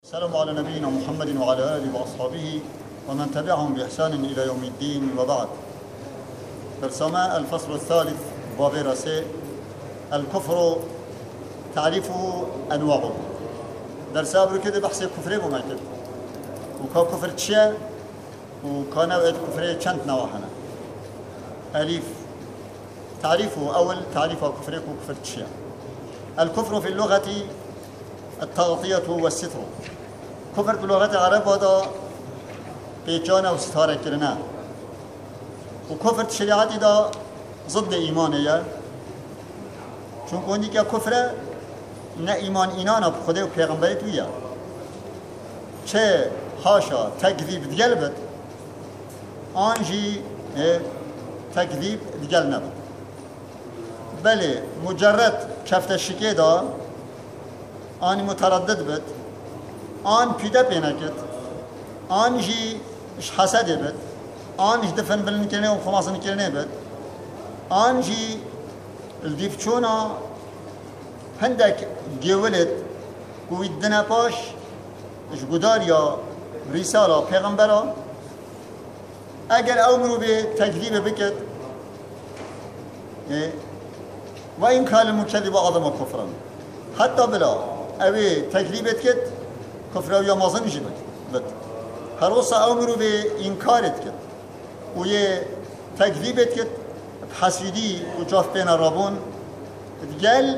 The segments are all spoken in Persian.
السلام على نبينا محمد وعلى آله وأصحابه ومن تبعهم بإحسان إلى يوم الدين وبعد. برسماء الفصل الثالث باب رسي الكفر تعريفه أنواعه. درس أبرو كده بحث كفره بمكتب وكا كفر تشيا وكا نوع كفره چند نواحنا. أليف تعريفه أول تعريف كفره وكفر تشيا. الكفر في اللغة التغطية والستر. كفر في اللغة العرب هذا بيجانا وستارة كرنا، وكفر الشريعة دا ضد إيمانية. چون كوني كا كفر نه إيمان إنانا بخده و پیغمبری تویا چه حاشا تكذيب ديال بد آنجي تكذيب ديال نبد، بله مجرد كفت الشكي دا آن متردد بد، آن پیدا پینا کد، آن جی حسد بد، آن جی دفن بلن کرنه و خماسن کرنه بد، آن جی الدیفچونا هندک گیولد کوی دنا پاش اش گدار یا رساله پیغمبرا اگر امرو به تکذیب بکد و این کال مکذب آدم کفران حتی بلا اوی تکذیبت کد كفر يا مازن جبت بد هروسا امرو به انكارت كد ويه تكذيبت كد بحسيدي وجاف بين الرابون قال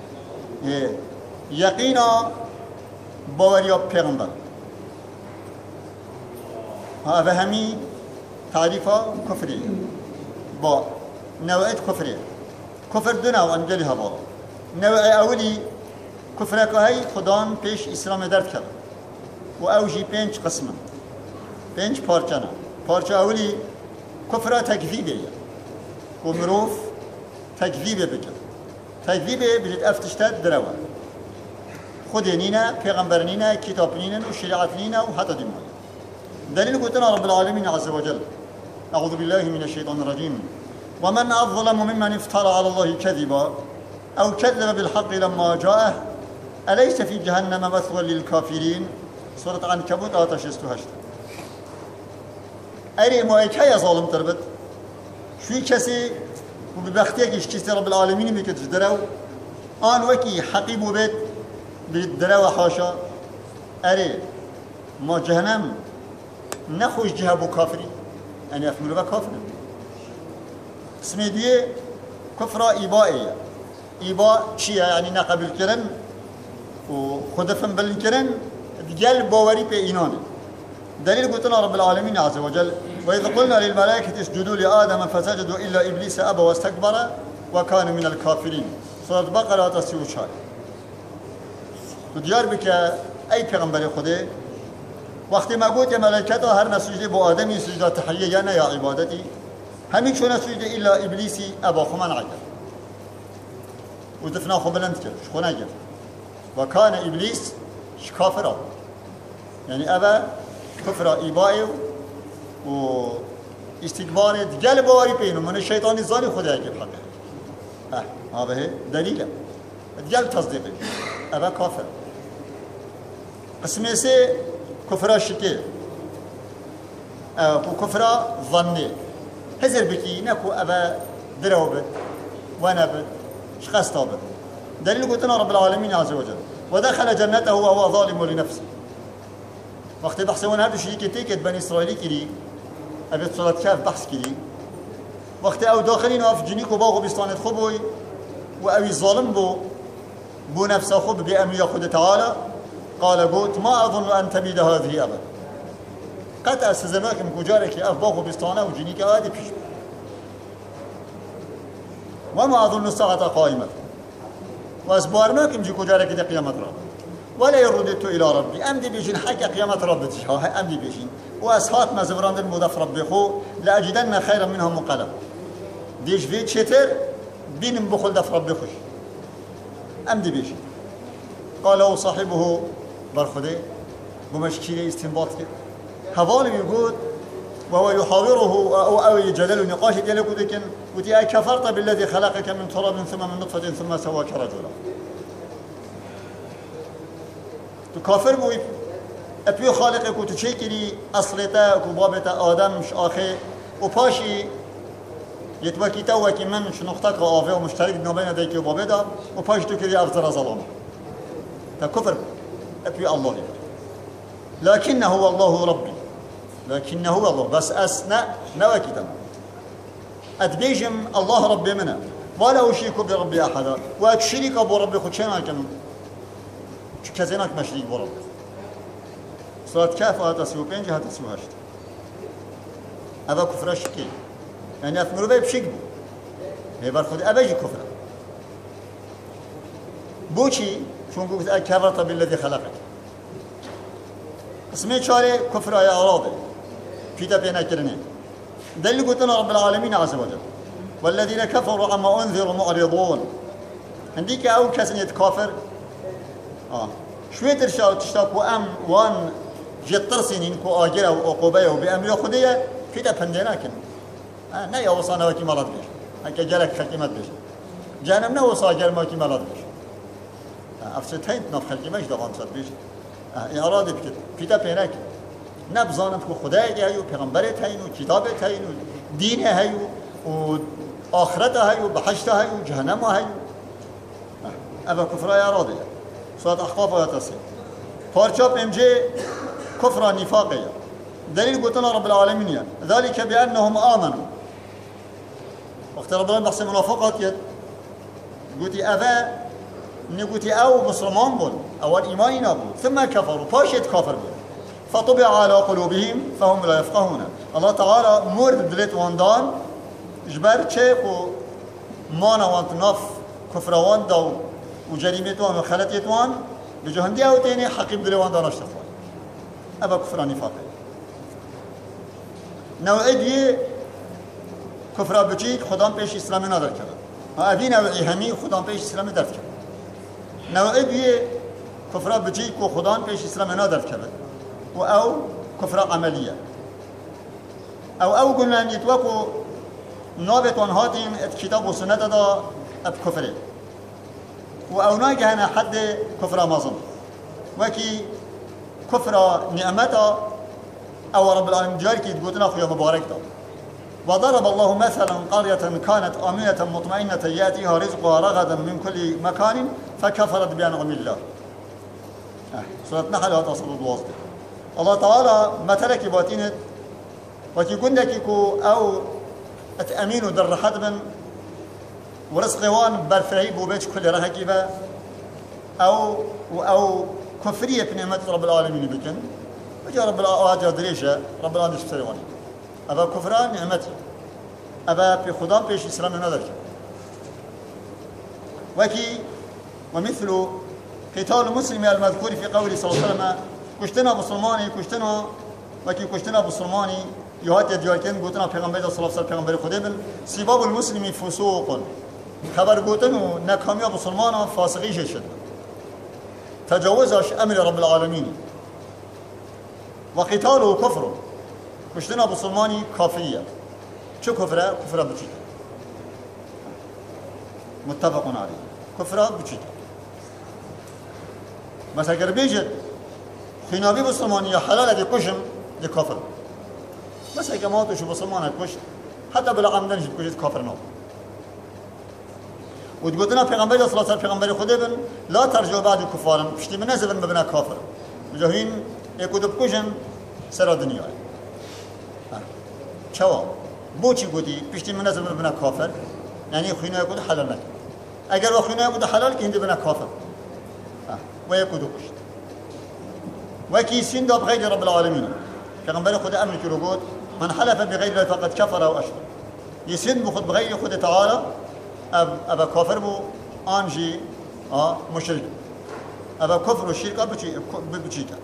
يقينا باوريا پیغمبر. هذا همي تعريفا كفري با نوعية كفري. كفر دو نوع انجلها با نوع اولي كفرك هاي خدان پیش اسلام درد کرد و اوجی 5 قسمه 5 پارچانه. پارچه اولی کفر تکذیبه و مروف تکذیبه بکن تکذیبه بجد افتشتاد دروه خود نينا پیغمبر نينا كتاب نينا وشريعة نينا وحتى دماء. دليل قلتنا رب العالمين عز وجل أعوذ بالله من الشيطان الرجيم ومن أظلم ممن افترى على الله كذبا أو كذب بالحق لما جاءه أليس في جهنم مثوى للكافرين. سورة عنكبوت آتش 68. أري مؤيكا ظالم تربت شوي كسي وببختيك اشتيستي رب العالمين بكتش درو آن وكي حقيبو بيت بالدرو حاشا أري ما جهنم نخوش جهبو كافري أنا أفملوا بكافر اسمي دي كفرة إيبائية. إيباء شيء يعني نقبل كرن وخدفن بالكرن ديال باوري بإيمان. دليل قلتنا رب العالمين عز وجل وإذ قلنا للملائكة اسجدوا لآدم فسجدوا إلا إبليس أبى واستكبر وكان من الكافرين. سورة بقرة 34. ديار بك أي پیغمبر خده وقت ما قلت يا ملائكة هر نسجد بو آدمي سجدة تحية يانا يا عبادتي همين شو نسجد إلا إبليس أبى خمان عجل ودفنا خو بلند كر شخو نجر وكان إبليس كافرا يعني أبا كفر إيبائي و استكبار دجال بواري بينه من الشيطان الظالم خدا يجيب حقه. هذا دليله دجال تصديقه أبا كافر. قسمه سي كفر الشكي وكفر ظني هزر بكي نكو أبا دروبت ونبت شخصتابت. دليل قلتنا رب العالمين عز وجل ودخل جنته وهو ظالم لنفسه. وقت بحثون هذا الشيء كتيكت بني إسرائيل كري أبيت صلاة كاف بحث كري وقت أو داخلين وف جنيكو باغو بستانت خبوي وأوي ظالم بو نفسه خب بأمر يخد تعالى قال قلت ما أظن أن تبيد هذه أبدا قد أستزماكم كجارك أف باغو بستانه وجنيك آدي بيش وما أظن الساعة قائمة وأسبارناكم جي كجارك دي قيامة رب ولا يرددت إلى ربي أمدي بيجين حق قيامة ربي تشها أمدي بيجين وأسهات ما زفران المضاف ربي خو لأجدن خيرا منهم منقلب ديش في شتر بين بخل دف ربي خوش أمدي بيجين قال صاحبه برخده بمشكلة استنباط هذول يقول وهو يحاوره أو يجادل نقاش يقول لكن وتي كفرت بالذي خلقك من تراب ثم من نطفة ثم سواك رجلا تو کافر بوی اپی خالق کو تو چه کری اصلتا کو بابتا آدم مش آخه و پاشی يتوكي توكي من شنختك آفه ومشترك بين ديك وبابدا وباش تكري أفضل ظلام فكفر أبي الله لكنه هو الله ربي لكنه هو الله بس أسناء نوكي تمام أتبيجم الله ربي منه ولا أشرك بربي أحدا وأتشرك بربي خدشنا كم كزينك مشريك بربي صلاة كافة هتسيو بينج هتسيو هشت أبا كفر شكي يعني أفمرو بي بشيك بو هي برخد أباجي كفر بوشي شون قلت أكفرت بالذي خلقك اسمي شاري كفر يا أراضي كتاب ينكرني دل قلتنا رب العالمين عز وجل والذين كفروا عما أنذروا معرضون عندك أو كسن يتكافر شوية ترشاو تشتاكو أم وان جترسين كو آجرة وعقوبة وبأمر خدية كتاب هنديناكن نه یا وصانه وکی مراد بیش اگه جلک خلقیمت بیش جانم نه وصا جرم وکی مراد بیش افسدتین نف خلقیمش دوام صد بیش اراده بکت پیدا پینک نبزانم که خدای هیو پیغمبرت هیو کتابت هیو دین هیو و آخرت هیو بحشت هیو جهنم هیو ابا کفرای اراده صاد اخواف و تصیب پارچاپ امجه کفر نفاقه دليل قلتنا رب العالمين ذلك بأنهم آمنوا وقت ربنا بحث منافقات قلتي أبا نقولتي أو مسلمان بول أول إيمان نابول ثم كفروا فاشت كافر بول فطبع على قلوبهم فهم لا يفقهون الله تعالى مورد دلت واندان جبر شيخ ومانا وانت نف كفر واندا وجريمة وان وخلطية وان بجهندية وتيني حقيب دلت واندان اشتفوا أبا كفر نفاقه نوعی کفر بچیک خدام پیش اسلام ندارد کرد. اوی نوعی همی خدام پیش اسلام درد کرد. نوعی کفر بچیک و خدام پیش اسلام ندارد کرد. و او کفر عملیه. او قلنا نیتوکو نابت آنهاتیم ات کتاب و سنت دا اب کفره. و او ناگه هنه حد کفر مازن. وکی کفر نعمتا أو رب العالمين جارك يتقولنا أخويا مبارك ده وضرب الله مثلا قرية كانت آمنة مطمئنة يأتيها رزقها رغدا من كل مكان فكفرت بأنعم الله سورة نحل هتصل الواسطة الله تعالى مثلك باتينت وكي قلنا كيكو أو أتأمينوا در حدبا ورزق وان برفعي بوبيت كل رهكيبا أو كفرية بنعمة رب العالمين بكن وجاء رب العالمين دريشة رب العالمين سبحانه أبا كفران نعمتي أبا في خدام بيش إسلام نظر وكي ومثل قتال المسلم المذكور في قوله صلى الله عليه وسلم كشتنا بسلماني كشتنا وكي كشتنا بسلماني يهات يدياركين قلتنا پیغمبر صلى الله عليه وسلم پیغمبر خدابن سباب المسلم فسوق خبر قلتنو نكامي بسلمان فاسقيش شد تجاوزش أمر رب العالمين وقتاله كفر كشتنا بسلماني كافرية شو كفرة؟ كفرة بجيت متفق عليه كفرة بجيت بس اگر بيجت خنابي بسلماني حلال دي كشم دي كفر بس اگر ما توشو بسلمان كشت حتى بالعمدن جد كشت كفر نو وتقولنا پیغمبر صلى الله عليه وسلم پیغمبر خدا بن لا ترجعوا بعد كفارا پشتی من نزبن ببنا كافر بجاهين يكودو بكشن سر دنیا چوا بوچی گویی پشتی من نزبن ببنا كافر يعني خينا يكود حلال نك اگر وخينا يكود حلال كهند بنا كافر ويكودو كشت وكي سين داب غير رب العالمين پیغمبر خدا امر كيلو قول من حلف بغير الله فقد كفر او اشرك يسين بخد بغير خدا تعالى أبا كفر بو آنجي مشرك أبا كفر والشرك بچيكا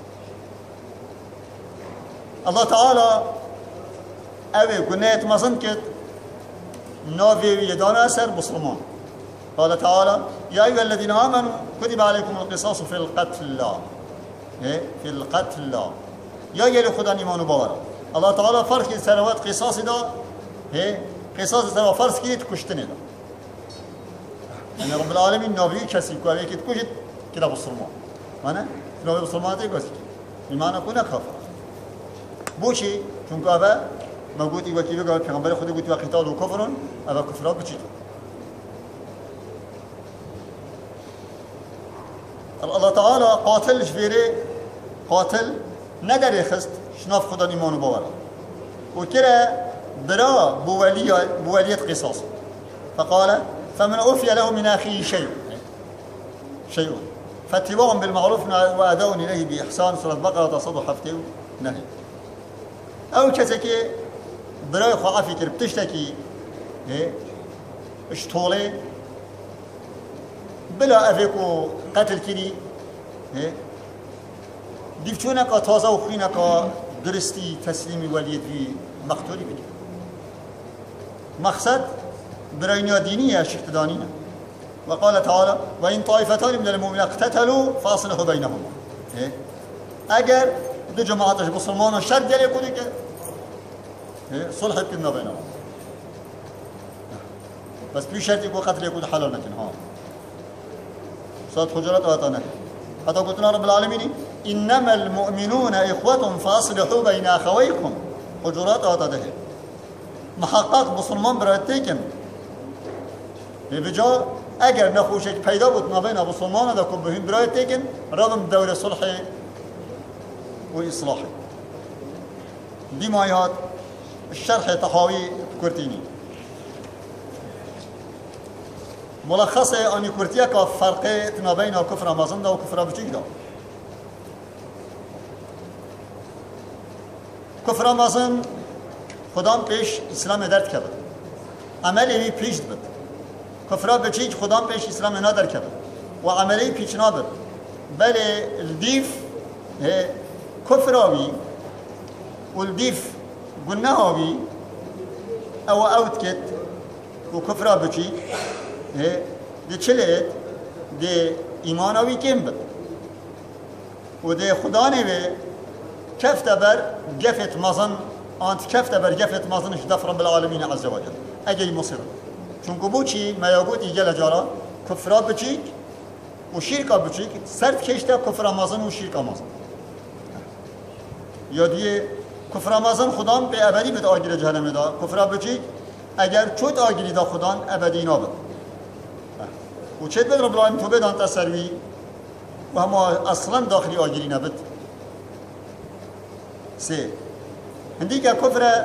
الله تعالى أبي قنيت مصنكت نوفي يدانا أسر بسلمان قال تعالى يا أيها الذين آمنوا كتب عليكم القصاص في القتل في القتل يا يلي خدا نيمان باورا الله تعالى فرق سنوات قصاص دا قصاص سنوات فرق كيت كشتني دا يعني رب العالمين نبي كسي كوالي كت كشت كده بسلمان مانا نبي بسلمان تيجي ایمان کنه کافر بوشی چون که اوه موجودی وکی بگه پیغمبر خودی گویی و قتال و کفرون اوه کفرها بچید الله تعالی قاتل جویره قاتل نداره خست شناف خدا ایمان و باوره و كده برا بولية قصاص فقال فمن أوفي له من أخيه شيء فاتباع بالمعروف وأداء إليه بإحسان سورة بقرة تصدق حفته نهي أو كسكي برا خافي كرب تشتكي اشتولي بلا أفكو قتل كني ديفتونك تازه وخينك درستی تسلیمی ولیت وی مقتولی بگیر مقصد برای دینی شیخ و قال تعالی و این طایفتان من المؤمنین اقتتلوا فاصلحوا بینهم اگر دو جماعتش مسلمان شر جلی کنی که صلح کننا بینهم بس بی شرطی کو قتل کود حلال نکن ها سورة حجرات آتانه حتى قلتنا رب العالمين إنما المؤمنون إخوة فاصلحوا بين أخويكم حجرات آتاده محقق مسلمان برای تیکن بجا اگر نخوشک پیدا بود نبین مسلمان دا کن بهین برای تیکن ردم دور صلح و اصلاح دي مايات الشرح طحاوي كورتيني ملخص اني كورتيا كفرق ما بين كفر رمضان ده وكفر بچيك ده كفر رمضان خدام پیش اسلام درد کرد عملی پیش بود کفر بچیک خدام پیش اسلام ندارد کرد و عملی پیش ندارد بله الدیف كفراوي والديف قلناهاوي او اوتكت وكفرا بچي دي چلت دي ايماناوي كم بد ودي خداني بي كفتبر قفت مظن انت كفتبر قفت مظنش دف رب العالمين عز وجل اجي مصير چونكو بوچي ما يقول يجل جارا كفرا بچيك وشركا بچيك سرد كشتا كفرا مظن وشركا مظن یا دیگه کفر رمضان خدام به ابدی به آگیر جهنم دا کفر بچی اگر چوت آگیری دا خدان ابدی نابد و چه بد رب العالمین تو بدان تسروی و هم اصلا داخلی آگیری نبد سه هندی که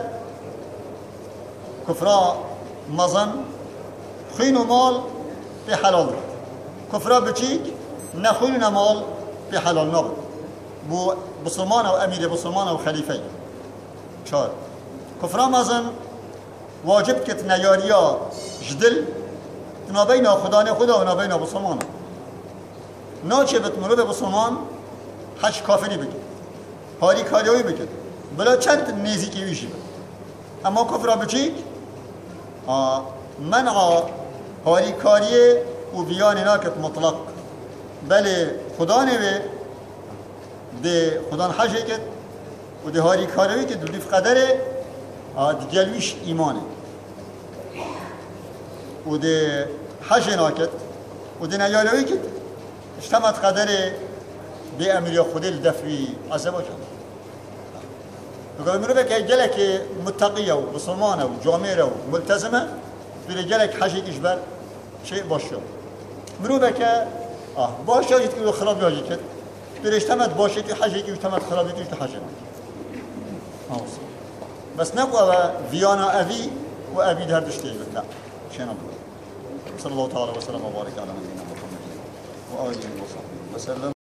کفر رمضان خین و مال به حلال بود کفر بچی نخین و مال به حلال نبود بو بسلمان او امیر بسلمان او خلیفه چهار کفر رمضان واجب کت نیاریا جدل نابین خدا نه خدا و نابین بسلمان ناچه بت مرو به بسلمان حج کافری بگید هاری کاریوی بگید بلا چند نزدیکی ویشی بگید اما کفر بچیک منع هاری کاریه و بیان ناکت مطلق بله خدا نه ده خدان حج کرد و ده هاری کاروی که دیف قدره دیگلویش ایمانه و ده حج ناکد و ده نیالوی کرد اشتمت قدره به امیر خودی الدفوی عزبا کرد بگه منو بکه گلک متقیه و بسلمانه و جامعه و ملتزمه بره گلک حجی کش بر شیء باشه منو بکه باشه جد که خراب یاجی کرد برشتمت باشه که حجی که اشتمت خرابی که اشت حجی بس نبقى ويانا أبي وأبي ده هردشتي لا شيء نبقى صلى الله تعالى وسلم وبارك على نبينا محمد وآله وصحبه وسلم.